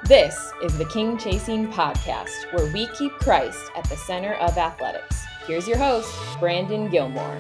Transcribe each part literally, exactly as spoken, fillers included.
This is the King Chasing Podcast, where we keep Christ at the center of athletics. Here's your host, Brandon Gilmore.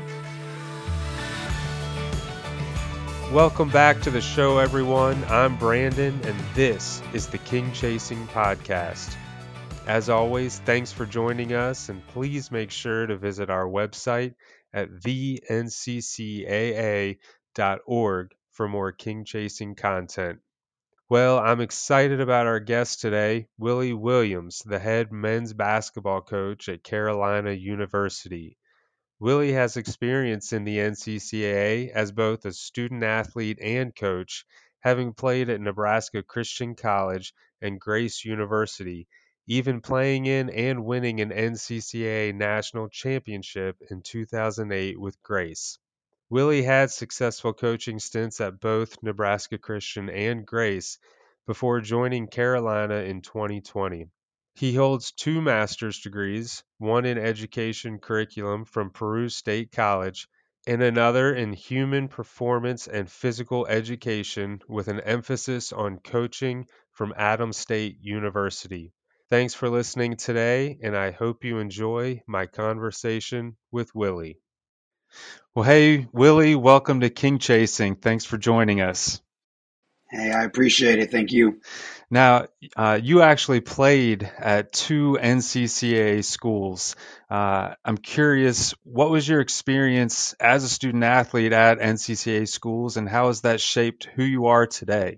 Welcome back to the show, everyone. I'm Brandon, and this is the King Chasing Podcast. As always, thanks for joining us, and please make sure to visit our website at the n c c a a dot org for more King Chasing content. Well, I'm excited about our guest today, Willie Williams, the head men's basketball coach at Carolina University. Willie has experience in the N C C A A as both a student athlete and coach, having played at Nebraska Christian College and Grace University, even playing in and winning an N C C A A national championship in two thousand eight with Grace. Willie had successful coaching stints at both Nebraska Christian and Grace before joining Carolina in twenty twenty. He holds two master's degrees, one in education curriculum from Peru State College, and another in human performance and physical education with an emphasis on coaching from Adams State University. Thanks for listening today, and I hope you enjoy my conversation with Willie. Well, hey, Willie, welcome to King Chasing. Thanks for joining us. Hey, I appreciate it. Thank you. Now, uh, you actually played at two N C C A A schools. Uh, I'm curious, what was your experience as a student athlete at N C C A A schools, and how has that shaped who you are today?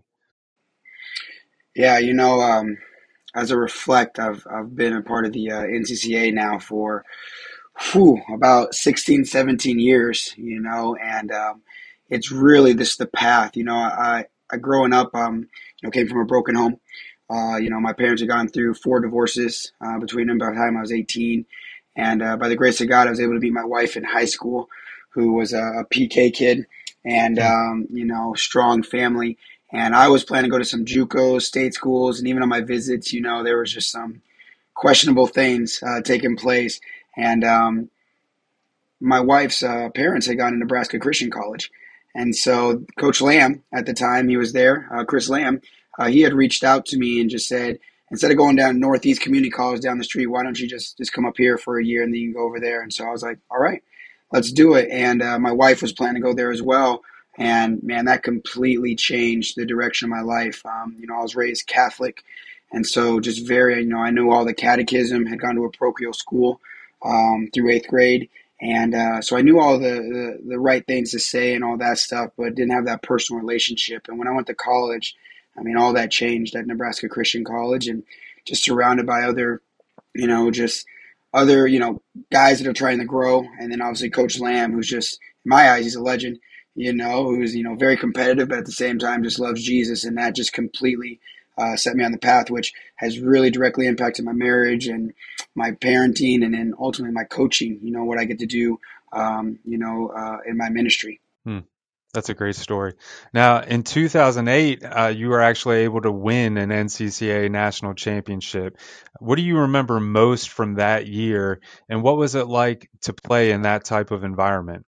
Yeah, you know, um, as I reflect, I've I've been a part of the uh, N C C A now for whew, about sixteen, seventeen years, you know, and um, it's really this the path. You know, I, I growing up, um, you know, came from a broken home. Uh, you know, my parents had gone through four divorces uh, between them by the time I was eighteen. And uh, by the grace of God, I was able to meet my wife in high school, who was a, a P K kid and, um, you know, strong family. And I was planning to go to some JUCO state schools. And even on my visits, you know, there was just some questionable things uh, taking place. And um, my wife's uh, parents had gone to Nebraska Christian College. And so Coach Lamb at the time, he was there, uh, Chris Lamb, uh, he had reached out to me and just said, instead of going down Northeast Community College down the street, why don't you just, just come up here for a year and then you can go over there? And so I was like, all right, let's do it. And uh, my wife was planning to go there as well. And man, that completely changed the direction of my life. Um, you know, I was raised Catholic. And so just very, you know, I knew all the catechism, had gone to a parochial school um, through eighth grade. And uh, so I knew all the, the, the right things to say and all that stuff, but didn't have that personal relationship. And when I went to college, I mean, all that changed at Nebraska Christian College, and just surrounded by other, you know, just other, you know, guys that are trying to grow. And then obviously Coach Lamb, who's just, in my eyes, he's a legend, you know, who's, you know, very competitive, but at the same time just loves Jesus. And that just completely uh, set me on the path, which has really directly impacted my marriage and my parenting, and then ultimately my coaching, you know, what I get to do, um, you know, uh, in my ministry. Hmm. That's a great story. Now, in two thousand eight, uh, you were actually able to win an N C C A A national championship. What do you remember most from that year, and what was it like to play in that type of environment?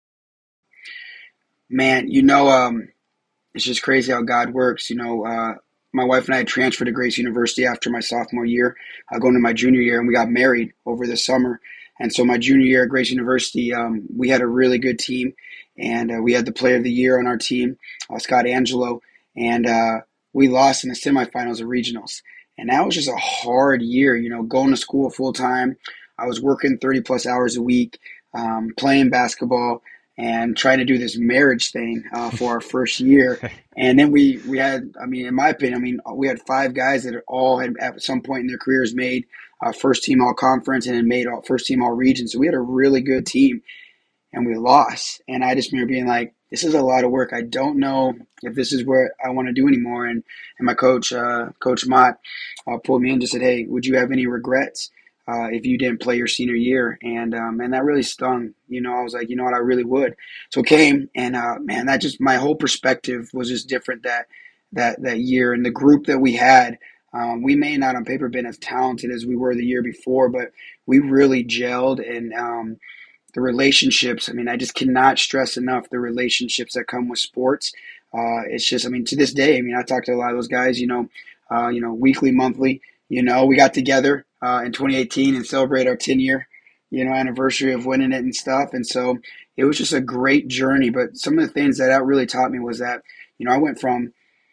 Man, you know, um, it's just crazy how God works. You know, uh, my wife and I had transferred to Grace University after my sophomore year, uh, going to my junior year, and we got married over the summer. And so my junior year at Grace University, um, we had a really good team, and uh, we had the player of the year on our team, uh, Scott Angelo, and uh, we lost in the semifinals of regionals. And that was just a hard year, you know, going to school full time. I was working thirty plus hours a week, um, playing basketball, and trying to do this marriage thing uh, for our first year. And then we, we had, I mean, in my opinion, I mean, we had five guys that all had at some point in their careers made uh, first team all conference and then made all first team all region. So we had a really good team, and we lost. And I just remember being like, this is a lot of work. I don't know if this is what I want to do anymore. And, and my coach, uh, Coach Mott, uh, pulled me in and just said, hey, would you have any regrets uh, if you didn't play your senior year? And, um, and that really stung. You know, I was like, you know what, I really would. So it came, and, uh, man, that just, my whole perspective was just different that, that, that year. And the group that we had, um, we may not on paper been as talented as we were the year before, but we really gelled. And, um, the relationships, I mean, I just cannot stress enough the relationships that come with sports. Uh, it's just, I mean, to this day, I mean, I talk to a lot of those guys, you know, uh, you know, weekly, monthly. You know, we got together uh, in twenty eighteen and celebrate our ten year, you know, anniversary of winning it and stuff. And so it was just a great journey. But some of the things that that really taught me was that, you know, I went from,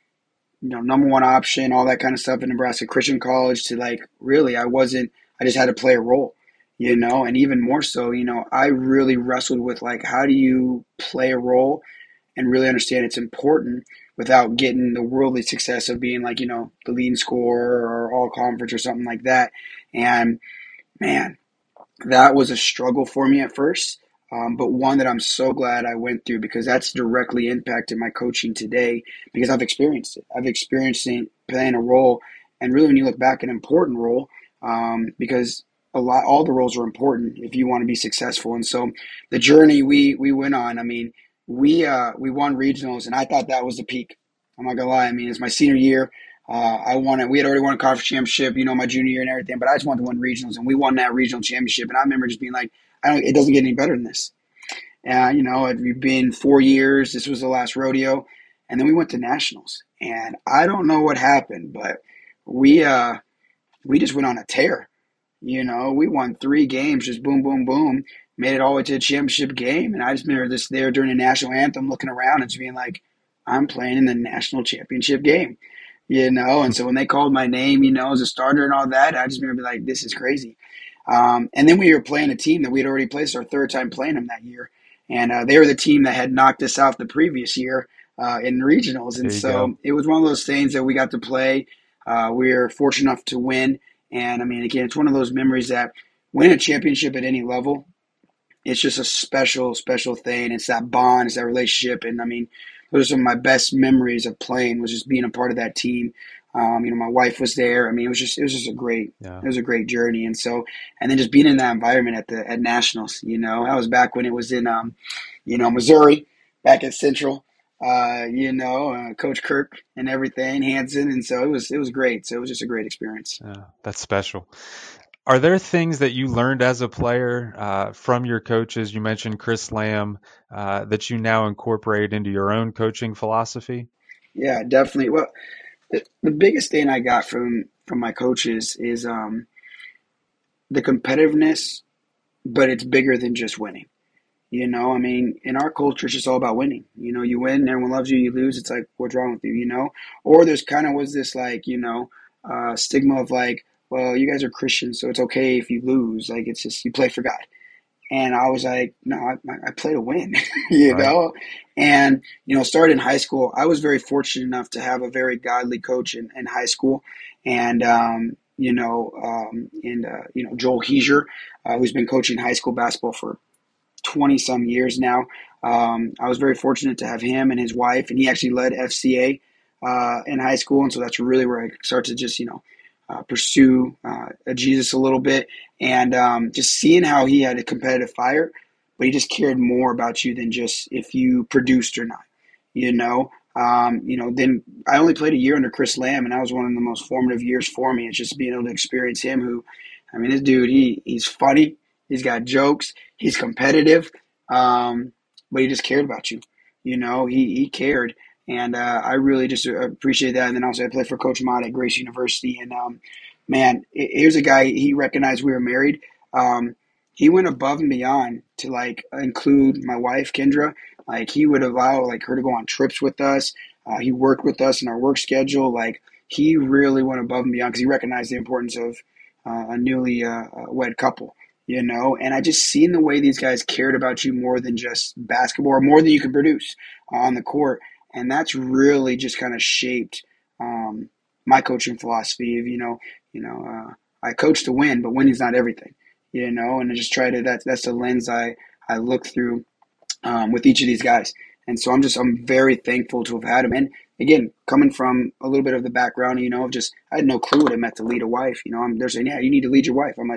you know, number one option, all that kind of stuff in Nebraska Christian College to like, really, I wasn't, I just had to play a role, you know, and even more so, you know, I really wrestled with like, how do you play a role and really understand it's important without getting the worldly success of being like, you know, the leading scorer or all conference or something like that. And man, that was a struggle for me at first, um, but one that I'm so glad I went through because that's directly impacted my coaching today because I've experienced it. I've experienced it playing a role, and really when you look back, an important role um, because a lot, all the roles are important if you want to be successful. And so the journey we we went on, I mean, we uh, we won regionals, and I thought that was the peak. I'm not gonna lie. I mean, it's my senior year. Uh, I won it. We had already won a conference championship, you know, my junior year and everything, but I just wanted to win regionals, and we won that regional championship. And I remember just being like, I don't, it doesn't get any better than this. And, you know, we've been four years. This was the last rodeo. And then we went to nationals. And I don't know what happened, but we, uh, we just went on a tear. You know, we won three games, just boom, boom, boom, made it all the way to the championship game. And I just remember this there during the national anthem, looking around and just being like, I'm playing in the national championship game. You know, and so when they called my name, you know, as a starter and all that, I just remember like, this is crazy. Um, and then we were playing a team that we had already played, our third time playing them that year. And uh, they were the team that had knocked us out the previous year uh, in regionals. And so go. It was one of those things that we got to play. Uh, we were fortunate enough to win. And I mean, again, it's one of those memories that winning a championship at any level, it's just a special, special thing. It's that bond, it's that relationship. And I mean, those are some of my best memories of playing was just being a part of that team. Um, you know, my wife was there. I mean, it was just, it was just a great, yeah. it was a great journey. And so, and then just being in that environment at the, at nationals, you know, I was back when it was in, um, you know, Missouri, back at Central, uh, you know, uh, Coach Kirk and everything, Hanson. And so it was, it was great. So it was just a great experience. Yeah, that's special. Are there things that you learned as a player uh, from your coaches? You mentioned Chris Lamb uh, that you now incorporate into your own coaching philosophy? Yeah, definitely. Well, the, the biggest thing I got from, from my coaches is um, the competitiveness, but it's bigger than just winning. You know, I mean, in our culture, it's just all about winning. You know, you win, everyone loves you. You lose, it's like, what's wrong with you, you know? Or there's kind of was this, like, you know, uh, stigma of like, well, you guys are Christians, so it's okay if you lose. Like, it's just, you play for God. And I was like, no, I, I play to win, you right. know? And, you know, started in high school. I was very fortunate enough to have a very godly coach in, in high school. And, um, you know, um, and, uh, you know, Joel Heiser, uh, who's been coaching high school basketball for twenty some years now. Um, I was very fortunate to have him and his wife, and he actually led F C A uh, in high school. And so that's really where I start to just, you know, uh, pursue uh, Jesus a little bit, and um, just seeing how he had a competitive fire, but he just cared more about you than just if you produced or not, you know. Um, you know, then I only played a year under Chris Lamb, and that was one of the most formative years for me. It's just being able to experience him who, I mean, this dude, he he's funny. He's got jokes. He's competitive, um, but he just cared about you. You know, he, he cared. And uh, I really just appreciate that. And then also I played for Coach Mott at Grace University. And, um, man, here's a guy, he recognized we were married. Um, he went above and beyond to, like, include my wife, Kendra. Like, he would allow, like, her to go on trips with us. Uh, he worked with us in our work schedule. Like, he really went above and beyond because he recognized the importance of uh, a newly uh, wed couple. You know, and I just seen the way these guys cared about you more than just basketball or more than you could produce on the court. And that's really just kind of shaped um, my coaching philosophy of, you know, you know, uh, I coach to win, but winning's not everything, you know, and I just try to, that's, that's the lens I, I look through um, with each of these guys. And so I'm just, I'm very thankful to have had them. And again, coming from a little bit of the background, you know, just, I had no clue what it meant to lead a wife. You know, I'm, they're saying, yeah, you need to lead your wife. I'm like,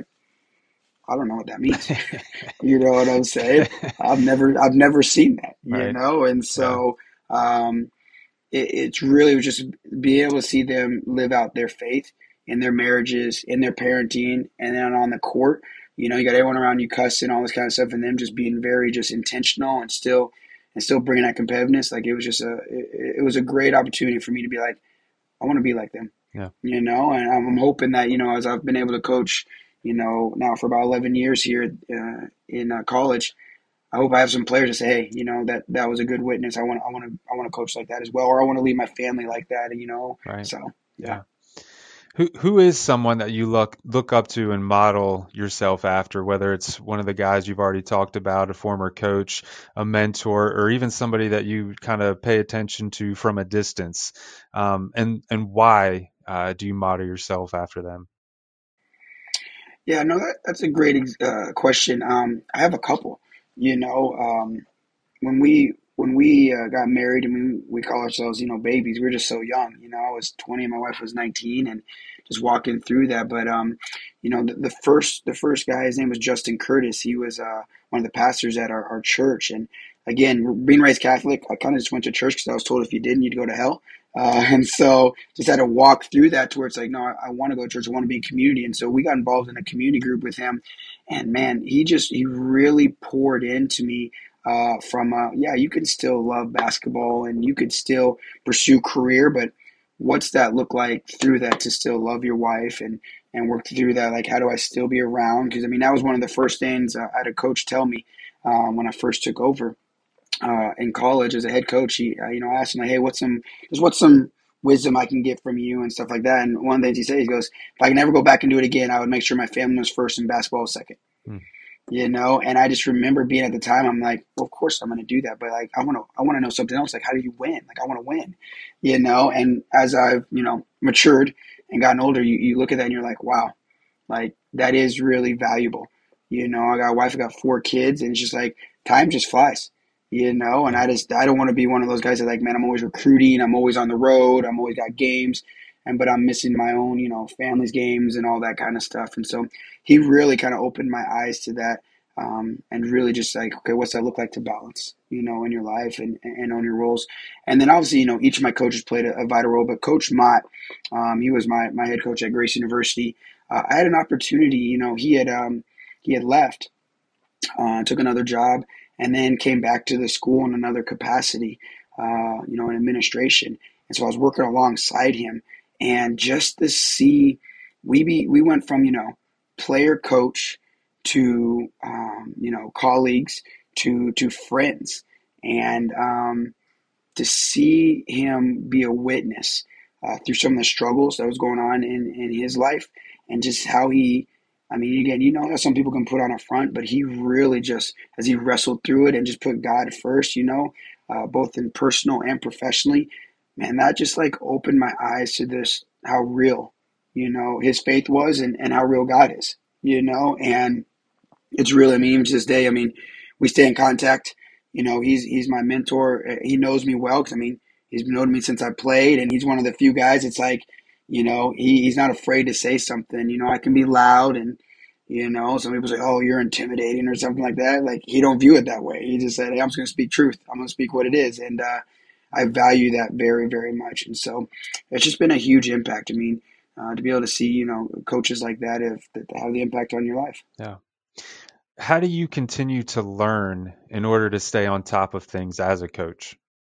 I don't know what that means. You know what I'm saying? I've never, I've never seen that, you right. know? And so, um, it, it's really just being able to see them live out their faith in their marriages, in their parenting, and then on the court, you know, you got everyone around you cussing, all this kind of stuff, and them just being very just intentional and still, and still bringing that competitiveness. Like, it was just a, it, it was a great opportunity for me to be like, I want to be like them. Yeah. you know, and I'm hoping that, you know, as I've been able to coach, you know, now for about eleven years here uh, in uh, college, I hope I have some players to say, hey, you know, that that was a good witness. I want, I want to, I want to coach like that as well, or I want to lead my family like that, you know. Right. So yeah. Yeah. Who who is someone that you look look up to and model yourself after, whether it's one of the guys you've already talked about, a former coach, a mentor, or even somebody that you kind of pay attention to from a distance, um, and and why uh, do you model yourself after them? Yeah, no, that, that's a great uh, question. Um, I have a couple. You know, um, when we when we uh, got married and we we call ourselves, you know, babies. We were just so young. You know, I was twenty and my wife was nineteen, and just walking through that. But um, you know, the, the first the first guy, his name was Justin Curtis. He was uh, one of the pastors at our, our church, and again, being raised Catholic, I kind of just went to church because I was told if you didn't, you'd go to hell. Uh, and so just had to walk through that to where it's like, no, I, I want to go to church. I want to be in community. And so we got involved in a community group with him. And man, he just, he really poured into me uh, from, uh, yeah, you can still love basketball and you could still pursue career, but what's that look like through that to still love your wife and, and work through that? Like, how do I still be around? Because I mean, that was one of the first things uh, I had a coach tell me um, when I first took over uh, in college as a head coach. He, uh, you know, I asked him like, "Hey, what's some, just what's some wisdom I can get from you and stuff like that?" And one of the things he said, he goes, "If I can never go back and do it again, I would make sure my family was first and basketball was second." Hmm. You know, and I just remember being at the time, I'm like, well, of course I'm going to do that, but like, I want to, I want to know something else. Like, how do you win? Like, I want to win, you know. And as I've, you know, matured and gotten older, you, you look at that and you're like, wow, like that is really valuable. You know, I got a wife, I got four kids, and it's just like time just flies. You know, and Yeah. I just I don't want to be one of those guys that like, man, I'm always recruiting, I'm always on the road, I'm always got games, and but I'm missing my own, you know, family's games and all that kind of stuff. And so he really kind of opened my eyes to that, um, and really just like, okay, what's that look like to balance, you know, in your life and and on your roles. And then obviously, you know, each of my coaches played a, a vital role, but Coach Mott, um, he was my my head coach at Grace University. uh, I had an opportunity. You know, he had um, he had left, uh, took another job, and then came back to the school in another capacity. Uh, you know, in administration. And so I was working alongside him, and just to see, we be we went from, you know, player coach to um, you know, colleagues to to friends, and um, to see him be a witness uh, through some of the struggles that was going on in, in his life, and just how he, I mean, again, you know how some people can put on a front, but he really just, as he wrestled through it and just put God first, you know, uh, both in personal and professionally, man, that just like opened my eyes to this, how real, you know, his faith was, and, and how real God is, you know. And it's really, I mean, even to this day, I mean, we stay in contact. You know, he's he's my mentor. He knows me well because I mean, he's known me since I played, and he's one of the few guys. It's like, you know, he, he's not afraid to say something. You know, I can be loud, and you know, some people say, "Oh, you're intimidating" or something like that. Like he don't view it that way. He just said, "Hey, I'm just going to speak truth. I'm going to speak what it is," and uh, I value that very, very much. And so, it's just been a huge impact. I mean, uh, to be able to see, you know, coaches like that have that have the impact on your life. Yeah. How do you continue to learn in order to stay on top of things as a coach?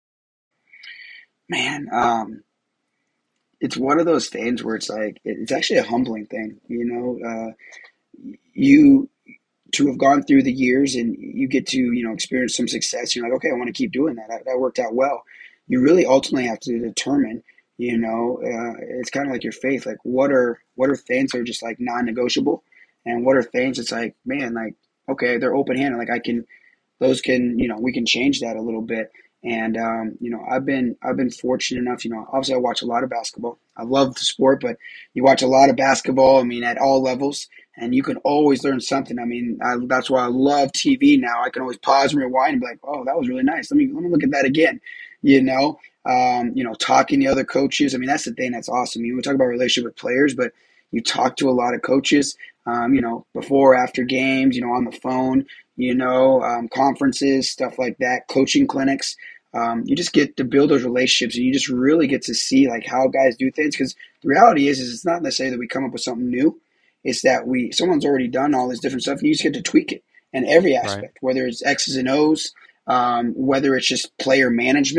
Man, um, it's one of those things where it's like it's actually a humbling thing, you know. Uh, you to have gone through the years and you get to, you know, experience some success. You're like, okay, I want to keep doing that. That, that worked out well. You really ultimately have to determine, you know, uh, it's kind of like your faith. Like, what are what are things that are just like non-negotiable, and what are things it's like, man, like okay, they're open-handed. Like I can those can, you know, we can change that a little bit. And um, you know, I've been I've been fortunate enough, you know, obviously I watch a lot of basketball. I love the sport, but you watch a lot of basketball, I mean, at all levels, and you can always learn something. I mean, I, that's why I love T V now. I can always pause and rewind and be like, oh, that was really nice. Let me let me look at that again. You know, um, you know, talking to other coaches. I mean, that's the thing that's awesome. You know, we talk about relationship with players, but you talk to a lot of coaches, um, you know, before, after games, you know, on the phone, you know, um, conferences, stuff like that, coaching clinics. Um, you just get to build those relationships, and you just really get to see like how guys do things. Because the reality is, is it's not necessarily that we come up with something new. It's that we someone's already done all this different stuff, and you just get to tweak it in every Right. aspect, whether it's X's and O's, um, whether it's just player management.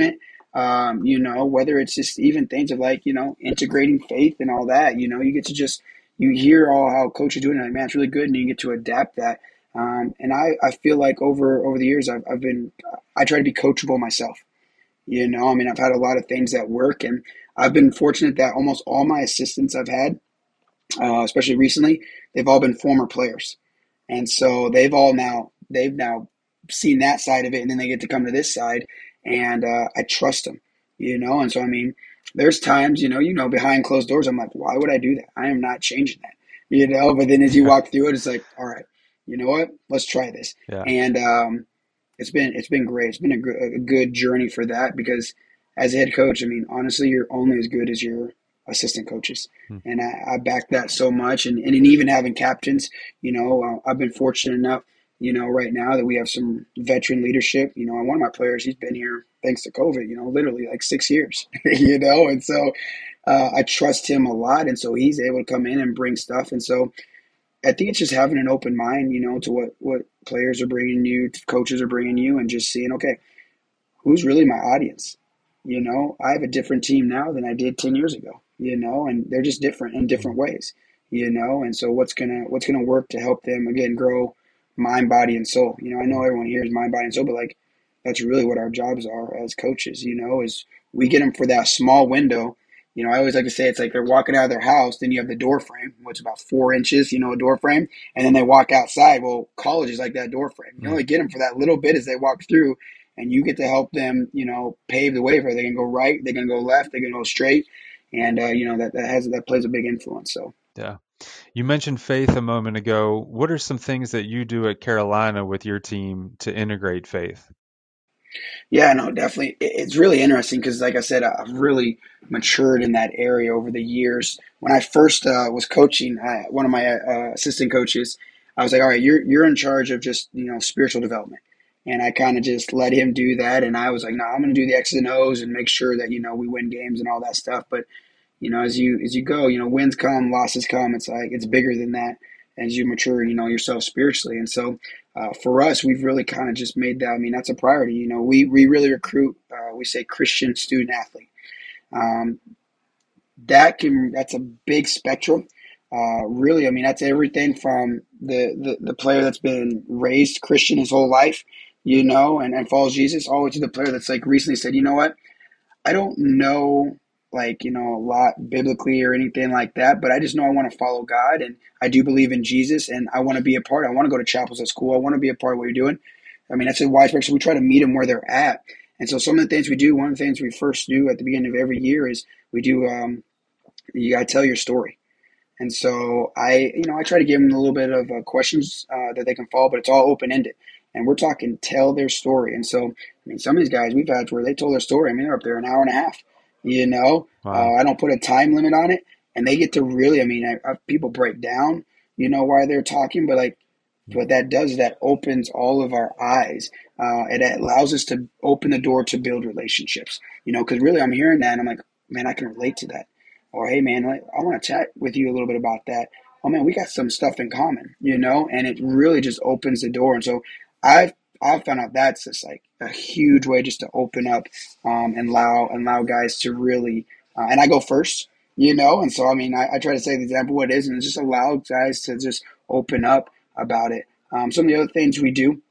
Um, you know, whether it's just even things of like, you know, integrating faith and all that, you know, you get to just, you hear all how coach is doing it, like, man, it's really good. And you get to adapt that. Um, and I, I feel like over, over the years, I've, I've been, I try to be coachable myself. You know, I mean, I've had a lot of things that work, and I've been fortunate that almost all my assistants I've had, uh, especially recently, they've all been former players. And so they've all now they've now seen that side of it, and then they get to come to this side, and uh, I trust them, you know. And so I mean, there's times, you know, you know, behind closed doors, I'm like, why would I do that? I am not changing that, you know. But then as you walk through it, it's like, all right, you know what? Let's try this. Yeah. And um, it's been it's been great. It's been a, good a good journey for that because as a head coach, I mean, honestly, you're only as good as your assistant coaches. Hmm. And I, I back that so much. And, and even having captains, you know, uh, I've been fortunate enough, you know, right now that we have some veteran leadership. You know, one of my players, he's been here thanks to COVID, you know, literally like six years, you know, and so uh, I trust him a lot. And so he's able to come in and bring stuff. And so I think it's just having an open mind, you know, to what, what players are bringing you, coaches are bringing you, and just seeing, okay, who's really my audience? You know, I have a different team now than I did ten years ago, you know, and they're just different in different ways, you know, and so what's going to, what's going to work to help them again, grow mind, body, and soul. You know, I know everyone here is mind, body, and soul, but like, that's really what our jobs are as coaches, you know, is we get them for that small window. You know, I always like to say it's like they're walking out of their house, then you have the door frame, which is about four inches, you know, a door frame, and then they walk outside. Well, college is like that door frame. You only get them for that little bit as they walk through, and you get to help them, you know, pave the way for it. They can go right, they can go left, they can go straight, and uh, you know that that has that plays a big influence. So Yeah. You mentioned faith a moment ago. What are some things that you do at Carolina with your team to integrate faith? yeah, no, definitely, it's really interesting because, like I said, I've really matured in that area over the years. When I first uh, was coaching, I, one of my uh, assistant coaches, I was like, all right, you're you're in charge of just you know spiritual development. And I kind of just let him do that. And I was like, no, nah, I'm going to do the X's and O's and make sure that, you know, we win games and all that stuff. But, you know, as you, as you go, you know, wins come, losses come. It's like, it's bigger than that as you mature, you know, yourself spiritually. And so uh, for us, we've really kind of just made that, I mean, that's a priority. You know, we, we really recruit, uh, we say Christian student athlete. Um, that can, that's a big spectrum. Uh, really, I mean, that's everything from the, the, the player that's been raised Christian his whole life, you know, and, and follows Jesus, all the way to the player that's like recently said, you know what, I don't know, like, you know, a lot biblically or anything like that, but I just know I want to follow God and I do believe in Jesus and I want to be a part. I want to go to chapels at school. I want to be a part of what you're doing. I mean, that's a wide spectrum. We try to meet them where they're at. And so some of the things we do, one of the things we first do at the beginning of every year is we do, um, you got to tell your story. And so I, you know, I try to give them a little bit of uh, questions uh, that they can follow, but it's all open ended. And we're talking tell their story. And so, I mean, some of these guys we've had where they told their story. I mean, they're up there an hour and a half. You know, Wow. uh, I don't put a time limit on it, and they get to really. I mean, I, I, people break down, you know, why they're talking, but like, what that does is that opens all of our eyes. Uh, it allows us to open the door to build relationships. You know, because really, I'm hearing that, and I'm like, man, I can relate to that. Or, hey, man, I want to chat with you a little bit about that. Oh, man, we got some stuff in common, you know, and it really just opens the door. And so I've, I've found out that's just like a huge way just to open up um, and allow, allow guys to really, uh, and I go first, you know, and so, I mean, I, I try to say the example what it is and just allow guys to just open up about it. Um, some of the other things we do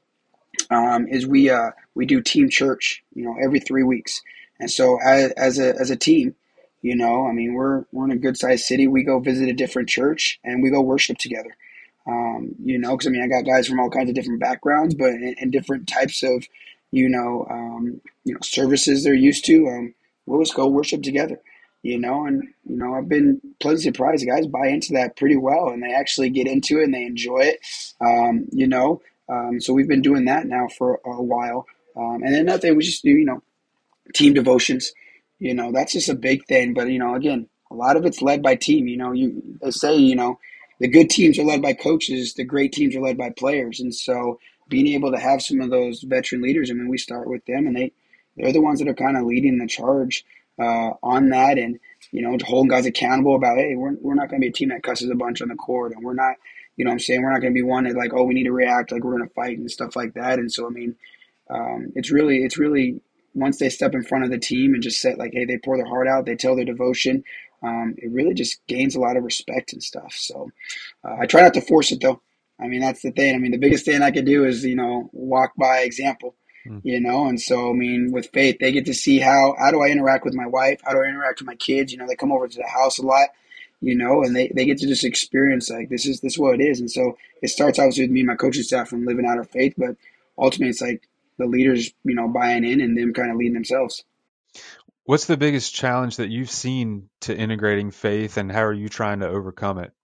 um, is we uh, we do team church, you know, every three weeks. And so as, as a as a team, you know, I mean, we're we're in a good sized city. We go visit a different church and we go worship together. Um, you know, because I mean, I got guys from all kinds of different backgrounds, but in, in different types of, you know, um, you know, services they're used to. Um, we'll just go worship together. You know, and you know, I've been pleasantly surprised. The guys buy into that pretty well, and they actually get into it and they enjoy it. Um, you know, um, so we've been doing that now for a while. Um, and then another thing we just do, you know, team devotions. You know, that's just a big thing. But, you know, again, a lot of it's led by team. You know, you they say, you know, the good teams are led by coaches, the great teams are led by players. And so being able to have some of those veteran leaders, I mean, we start with them and they, they're the ones that are kind of leading the charge uh, on that and, you know, holding guys accountable about, hey, we're, we're not going to be a team that cusses a bunch on the court. And we're not, you know what I'm saying, we're not going to be one that like, oh, we need to react like we're going to fight and stuff like that. And so, I mean, um, it's really, it's really, once they step in front of the team and just say like, hey, they pour their heart out, they tell their devotion, um, it really just gains a lot of respect and stuff. So uh, I try not to force it though. I mean, that's the thing. I mean, the biggest thing I could do is, you know, walk by example, Mm. you know, and so, I mean, with Faith, they get to see how, how do I interact with my wife? How do I interact with my kids? You know, they come over to the house a lot, you know, and they, they get to just experience like, this is, this is what it is. And so it starts obviously with me and my coaching staff from living out our faith, but ultimately it's like the leaders, you know, buying in and them kind of leading themselves. What's the biggest challenge that you've seen to integrating faith, and how are you trying to overcome it?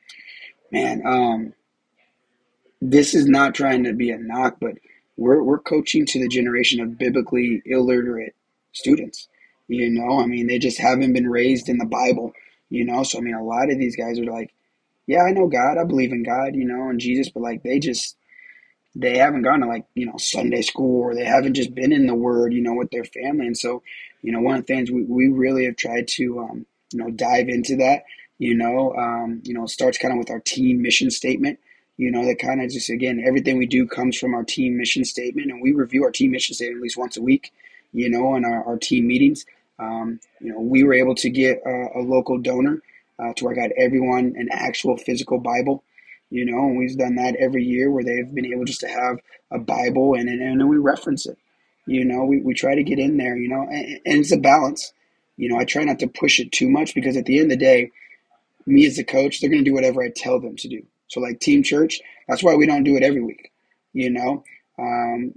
Man, um, this is not trying to be a knock, but we're we're coaching to the generation of biblically illiterate students. You know, I mean, they just haven't been raised in the Bible. You know, so I mean, a lot of these guys are like, yeah, I know God, I believe in God, you know, and Jesus, but like they just they haven't gone to like, you know, Sunday school, or they haven't just been in the Word, you know, with their family. And so, you know, one of the things we, we really have tried to, um, you know, dive into that, you know, um, you know, it starts kind of with our team mission statement, you know, that kind of just, again, everything we do comes from our team mission statement. And we review our team mission statement at least once a week, you know, in our, our team meetings. Um, you know, we were able to get a, a local donor uh, to where I got everyone an actual physical Bible, you know, and we've done that every year where they've been able just to have a Bible, and and, and we reference it. You know, we, we try to get in there, you know, and, and it's a balance. You know, I try not to push it too much because at the end of the day, me as a coach, they're going to do whatever I tell them to do. So like team church, that's why we don't do it every week. You know, um,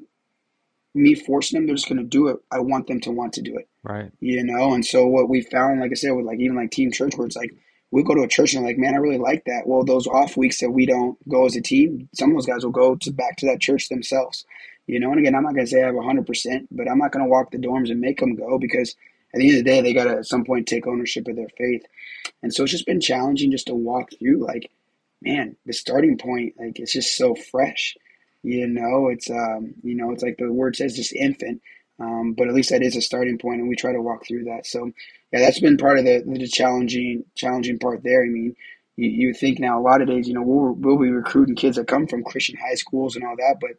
me forcing them, they're just going to do it. I want them to want to do it. Right. You know, and so what we found, like I said, with like even like team church, where it's like we go to a church and like, man, I really like that. Well, those off weeks that we don't go as a team, some of those guys will go to back to that church themselves. You know, and again, I'm not going to say I have one hundred percent, but I'm not going to walk the dorms and make them go, because at the end of the day, they got to at some point take ownership of their faith. And so it's just been challenging just to walk through, like, man, the starting point, like, it's just so fresh. You know, it's, um, you know, it's like the word says, just infant. Um, but at least that is a starting point, and we try to walk through that. So, yeah, that's been part of the, the challenging, challenging part there. I mean, you, you think now a lot of days, you know, we'll, we'll be recruiting kids that come from Christian high schools and all that, but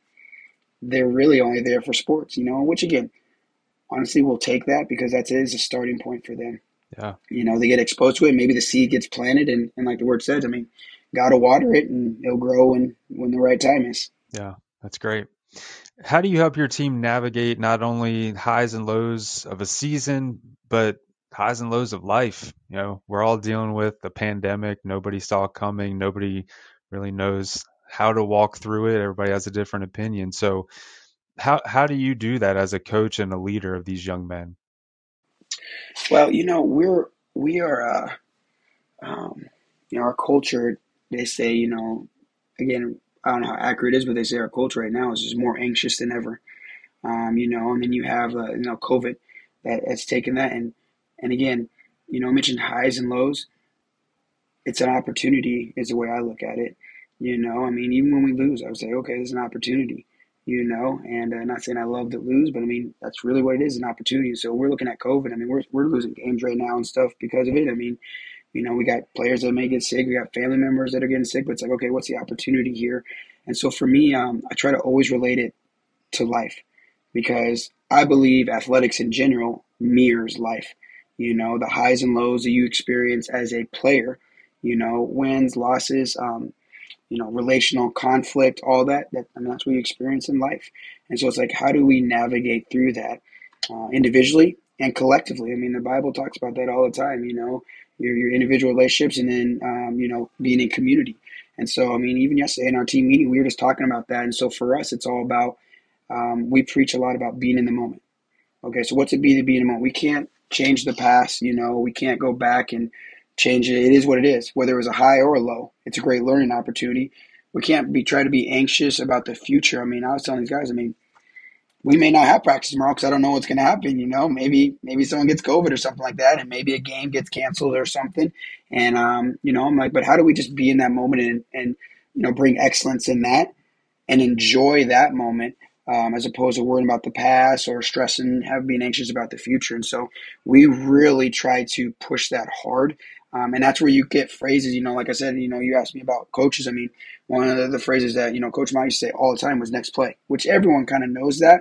they're really only there for sports, you know, which again, honestly, we'll take that because that is a starting point for them. Yeah. You know, they get exposed to it. Maybe the seed gets planted, and, and like the word says, I mean, got to water it, and it'll grow when, when the right time is. Yeah. That's great. How do you help your team navigate not only highs and lows of a season, but highs and lows of life? You know, we're all dealing with the pandemic. Nobody saw it coming. Nobody really knows how to walk through it. Everybody has a different opinion. So how how do you do that as a coach and a leader of these young men? Well, you know, we're we are, uh, um, you know, our culture. They say, you know, again, I don't know how accurate it is, but they say our culture right now is just more anxious than ever. Um, you know, and then you have, uh, you know, COVID that has taken that, and and again, you know, I mentioned highs and lows. It's an opportunity, is the way I look at it. You know, I mean, even when we lose, I would say, okay, this is an opportunity. You know, and uh, not saying I love to lose, but I mean that's really what it is—an opportunity. So we're looking at COVID. I mean, we're we're losing games right now and stuff because of it. I mean, you know, we got players that may get sick. We got family members that are getting sick. But it's like, okay, what's the opportunity here? And so for me, um, I try to always relate it to life, because I believe athletics in general mirrors life. You know, the highs and lows that you experience as a player, you know, wins, losses, um, you know, relational conflict, all that, that, I mean, that's what you experience in life. And so it's like, how do we navigate through that uh, individually and collectively? I mean, the Bible talks about that all the time, you know, your, your individual relationships, and then, um, you know, being in community. And so, I mean, even yesterday in our team meeting, we were just talking about that. And so for us, it's all about, um, we preach a lot about being in the moment. Okay, so what's it be to be in the moment? We can't change the past, you know, we can't go back and change it. It is what it is, whether it was a high or a low. It's a great learning opportunity. We can't be try to be anxious about the future. I mean, I was telling these guys, I mean, we may not have practice tomorrow because I don't know what's going to happen. You know, maybe maybe someone gets COVID or something like that, and maybe a game gets canceled or something. And um, you know, I'm like, but how do we just be in that moment and and you know bring excellence in that and enjoy that moment, um, as opposed to worrying about the past or stressing, have being anxious about the future. And so we really try to push that hard. Um, and that's where you get phrases, you know, like I said, you know, you asked me about coaches. I mean, one of the, the phrases that, you know, Coach Mike used to say all the time was next play, which everyone kind of knows that.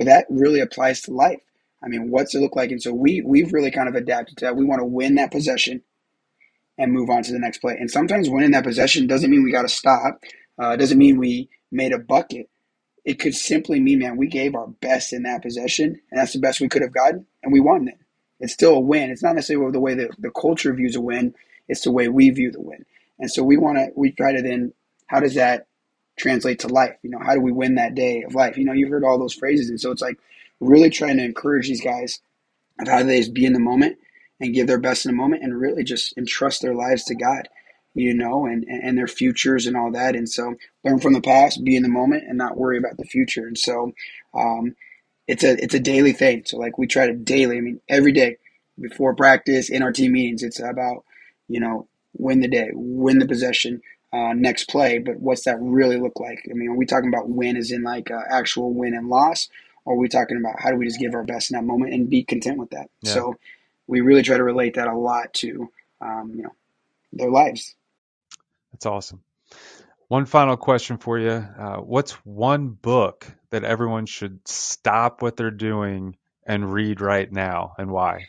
but that really applies to life. I mean, what's it look like? And so we we've really kind of adapted to that. We want to win that possession and move on to the next play. And sometimes winning that possession doesn't mean we got to stop. Uh, doesn't mean we made a bucket. It could simply mean, man, we gave our best in that possession, and that's the best we could have gotten, and we won it. It's still a win. It's not necessarily the way that the culture views a win. It's the way we view the win. And so we want to, we try to then, how does that translate to life? You know, how do we win that day of life? You know, you've heard all those phrases. And so it's like really trying to encourage these guys of how they just be in the moment and give their best in the moment and really just entrust their lives to God, you know, and, and their futures and all that. And so learn from the past, be in the moment, and not worry about the future. And so um, it's a it's a daily thing. So like we try to daily, I mean, every day before practice, in our team meetings, it's about, you know, win the day, win the possession, uh, next play. But what's that really look like? I mean, are we talking about win as in like uh, actual win and loss? Or are we talking about how do we just give our best in that moment and be content with that? Yeah. So we really try to relate that a lot to, um, you know, their lives. That's awesome. One final question for you. Uh, what's one book that everyone should stop what they're doing and read right now, and why?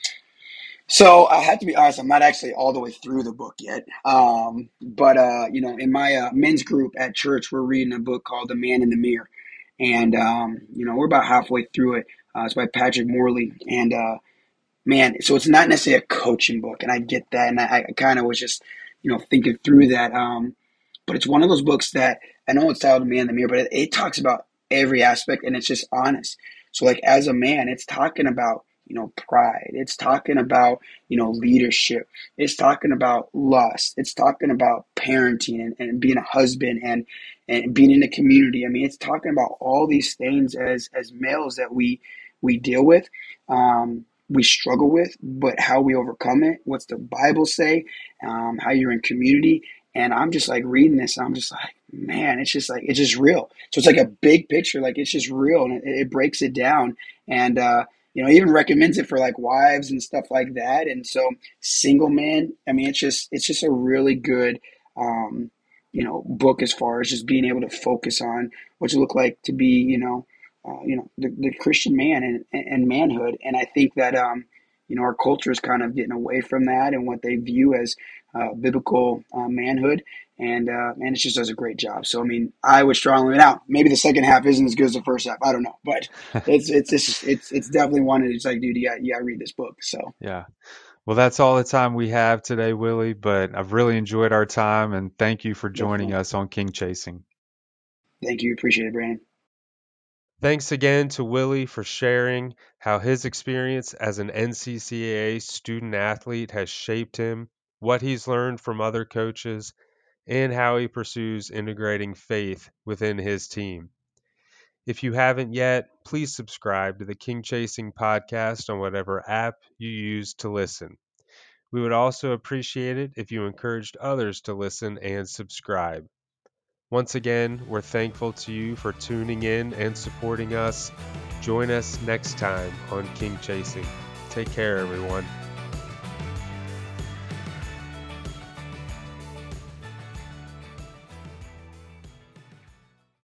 So I have to be honest, I'm not actually all the way through the book yet. Um, but, uh, you know, in my uh, men's group at church, we're reading a book called The Man in the Mirror. And, um, you know, we're about halfway through it. Uh, it's by Patrick Morley. And, uh, man, so it's not necessarily a coaching book. And I get that. And I, I kind of was just, you know, thinking through that. Um, but it's one of those books that I know it's titled Man in the Mirror, but it, it talks about every aspect and it's just honest. So like as a man, it's talking about, you know, pride. It's talking about, you know, leadership. It's talking about lust. It's talking about parenting and, and being a husband and, and being in the community. I mean, it's talking about all these things as, as males that we, we deal with, um, we struggle with, but how we overcome it. What's the Bible say? Um, how you're in community. And I'm just like reading this, and I'm just like, man, it's just like, it's just real. So it's like a big picture, like it's just real, and it, it breaks it down. And, uh, you know, even recommends it for like wives and stuff like that. And so single men, I mean, it's just, it's just a really good, um, you know, book as far as just being able to focus on what you look like to be, you know, uh, you know, the, the Christian man and, and manhood. And I think that, um, you know, our culture is kind of getting away from that and what they view as uh, biblical uh, manhood. And, uh, man, it just does a great job. So, I mean, I would strongly, now, maybe the second half isn't as good as the first half. I don't know. But it's it's it's it's, it's definitely one that's like, dude, you got, you got to read this book. So, Yeah. Well, that's all the time we have today, Willie, but I've really enjoyed our time, and thank you for joining definitely. us on King Chasing. Thank you. Appreciate it, Brandon. Thanks again to Willie for sharing how his experience as an N C C A A student athlete has shaped him, what he's learned from other coaches, and how he pursues integrating faith within his team. If you haven't yet, please subscribe to the King Chasing podcast on whatever app you use to listen. We would also appreciate it if you encouraged others to listen and subscribe. Once again, we're thankful to you for tuning in and supporting us. Join us next time on King Chasing. Take care, everyone.